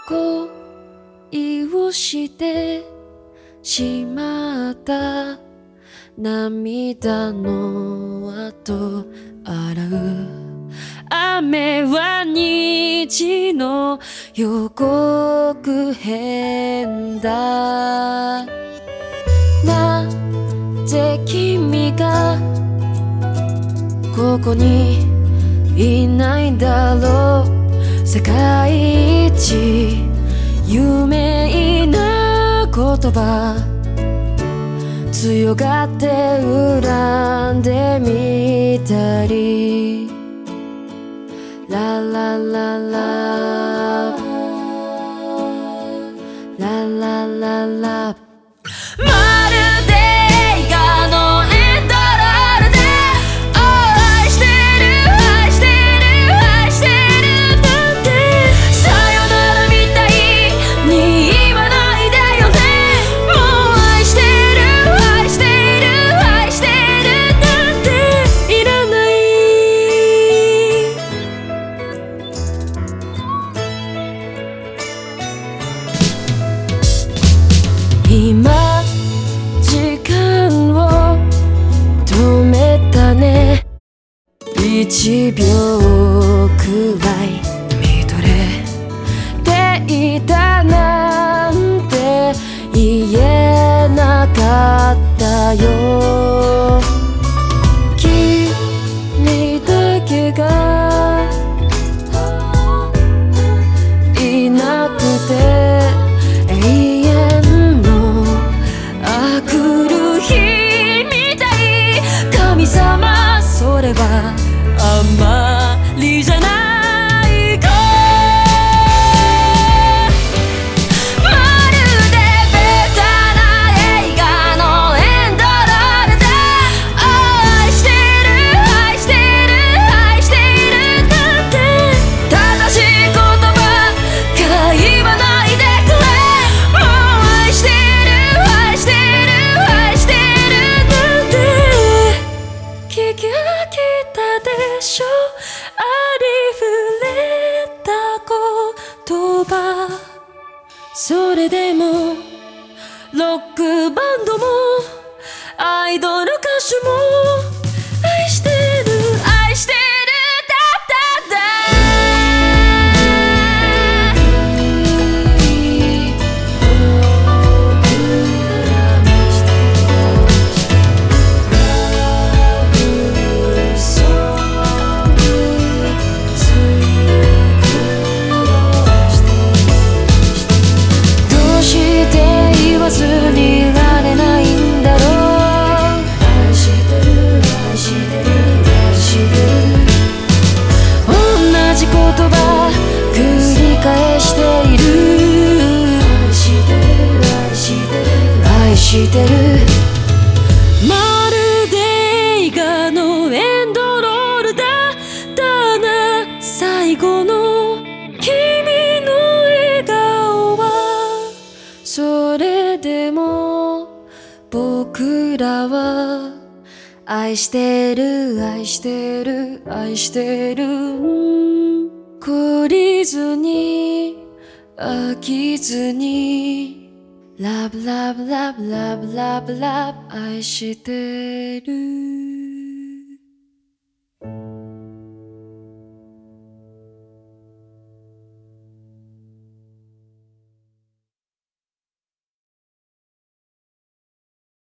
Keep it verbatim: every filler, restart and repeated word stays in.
恋をしてしまった涙の後洗う雨は虹の予告編だ。なぜ君がここにいないんだろう。世界一有名な言葉強がって恨んでみたりララララララララまるで映画のエンドロールで愛してる愛してる愛してるなんてさよならみたいに言わないでよね。もう愛してる愛してる愛してるなんていらない。今時間を止めたね。一秒くらい見とれていたなんて言えなかったよ。君だけがいなくて永遠のあくる日みたい。神様それはあまりじゃないか。まるでベタな映画のエンドロールで愛してる愛してる愛してるなんて正しい言葉が言わないでくれ。もう愛してる愛してる愛してるなんて聞き飽きたでしょ。ありふれた言葉それでもロックバンドもアイドル歌手も愛してる愛してるだだだどうして言わずにいられないんだろう。愛してる愛してる愛してる同じ言葉繰り返している。愛してる愛してる愛してるまるで映画のエンドロールだったな。最後の君の笑顔はそれでも僕らは愛してる愛してる愛してる懲りずに飽きずにラブラブラブラブラブラブ愛してる。